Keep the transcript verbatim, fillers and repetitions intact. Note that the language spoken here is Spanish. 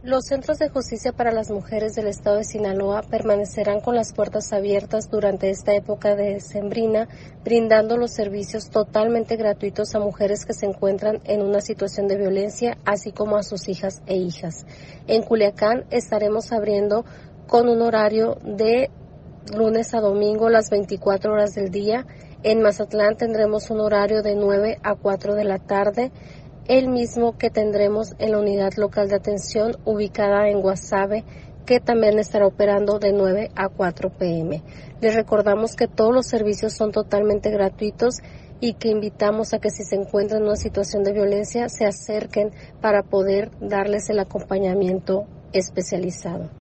Los centros de justicia para las mujeres del estado de Sinaloa permanecerán con las puertas abiertas durante esta época decembrina, brindando los servicios totalmente gratuitos a mujeres que se encuentran en una situación de violencia, así como a sus hijas e hijas. En Culiacán estaremos abriendo con un horario de lunes a domingo las veinticuatro horas del día. En Mazatlán tendremos un horario de nueve a cuatro de la tarde. El mismo que tendremos en la unidad local de atención ubicada en Guasave, que también estará operando de nueve a cuatro pm. Les recordamos que todos los servicios son totalmente gratuitos y que invitamos a que si se encuentran en una situación de violencia se acerquen para poder darles el acompañamiento especializado.